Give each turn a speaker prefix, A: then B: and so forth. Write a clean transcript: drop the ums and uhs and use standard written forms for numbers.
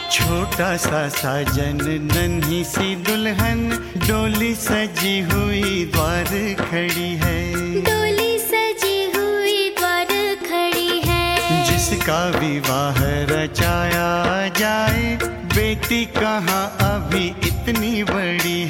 A: छोटा सा साजन नन्ही सी दुल्हन, डोली सजी हुई द्वार खड़ी है।
B: डोली सजी हुई द्वार खड़ी है।
A: जिसका विवाह रचाया जाए, बेटी कहाँ अभी इतनी बड़ी